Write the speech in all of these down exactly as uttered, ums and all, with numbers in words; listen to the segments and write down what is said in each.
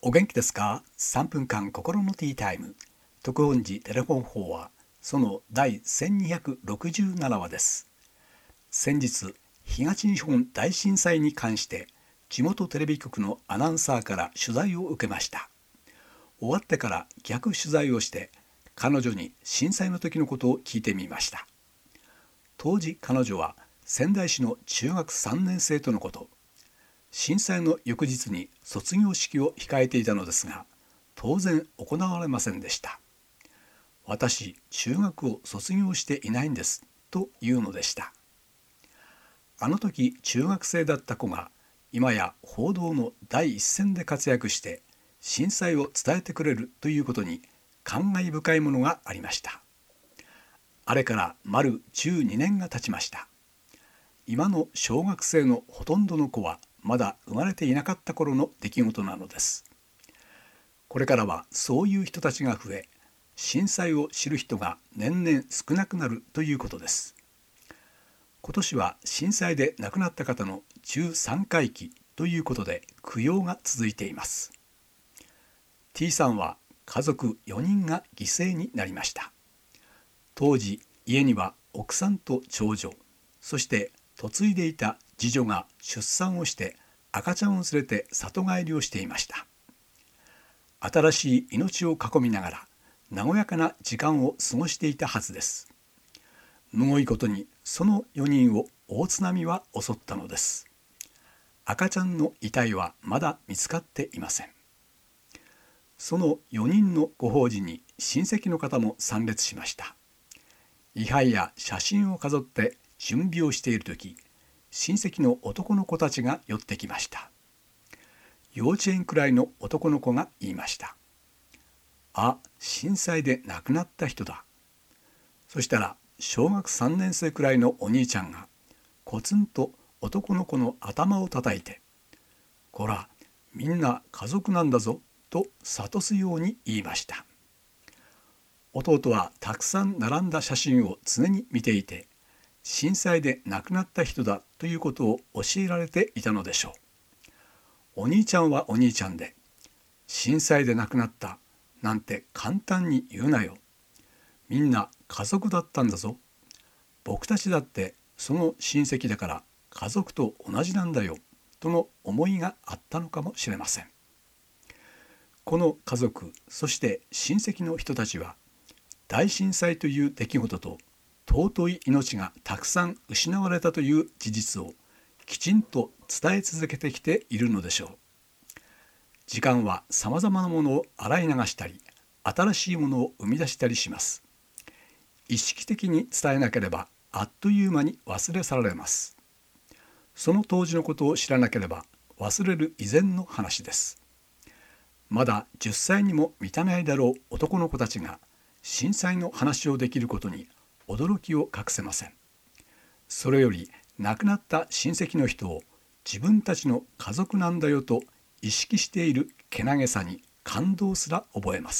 お元気ですか？さんぷんかん心のティータイム。特本寺テレフォン法はその第せんにひゃくろくじゅうななわです。先日東日本大震災に関して地元テレビ局のアナウンサーから取材を受けました。終わってから逆取材をして彼女に震災の時のことを聞いてみました。当時彼女は仙台市の中学さんねんせいとのこと。震災の翌日に卒業式を控えていたのですが、当然行われませんでした。私、中学を卒業していないんですというのでした。あの時中学生だった子が今や報道の第一線で活躍して震災を伝えてくれるということに感慨深いものがありました。あれから丸じゅうにねんが経ちました。今の小学生のほとんどの子はまだ生まれていなかった頃の出来事なのです。これからはそういう人たちが増え、震災を知る人が年々少なくなるということです。今年は震災で亡くなった方のじゅうさんかいきということで供養が続いています。T さんは家族よにんが犠牲になりました。当時家には奥さんと長女、そして嫁いでいた次女が出産をして赤ちゃんを連れて里帰りをしていました。新しい命を囲みながら和やかな時間を過ごしていたはずです。むごいことにそのよにんを大津波は襲ったのです。赤ちゃんの遺体はまだ見つかっていません。そのよにんのご法事に親戚の方も参列しました。位牌や写真を飾って準備をしているとき、親戚の男の子たちが寄ってきました。幼稚園くらいの男の子が言いました。あ、震災で亡くなった人だ。そしたら小学さんねんせいくらいのお兄ちゃんがコツンと男の子の頭を叩いて、こら、みんな家族なんだぞと諭すように言いました。弟はたくさん並んだ写真を常に見ていて、震災で亡くなった人だということを教えられていたのでしょう。お兄ちゃんはお兄ちゃんで、震災で亡くなったなんて簡単に言うなよ。みんな家族だったんだぞ。僕たちだってその親戚だから家族と同じなんだよとの思いがあったのかもしれません。この家族、そして親戚の人たちは大震災という出来事と尊い命がたくさん失われたという事実をきちんと伝え続けてきているのでしょう。時間はさまざまなものを洗い流したり、新しいものを生み出したりします。意識的に伝えなければあっという間に忘れ去られます。その当時のことを知らなければ忘れる以前の話です。まだじゅっさいにも満たないだろう男の子たちが震災の話をできることに驚きを隠せません。それより亡くなった親戚の人を自分たちの家族なんだよと意識しているけなげさに感動すら覚えます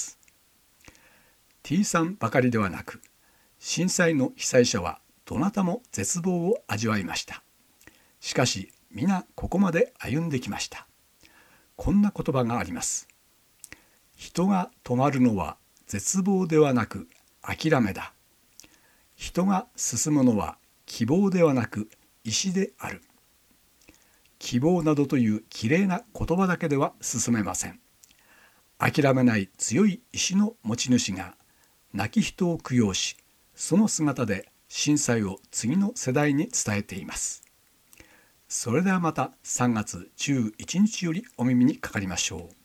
。T さんばかりではなく、震災の被災者はどなたも絶望を味わいました。しかし皆ここまで歩んできました。こんな言葉があります。人が止まるのは絶望ではなく諦めだ。人が進むのは希望ではなく意志である。希望などというきれいな言葉だけでは進めません。諦めない強い意志の持ち主が亡き人を供養し、その姿で震災を次の世代に伝えています。それではまたさんがつじゅういちにちよりお耳にかかりましょう。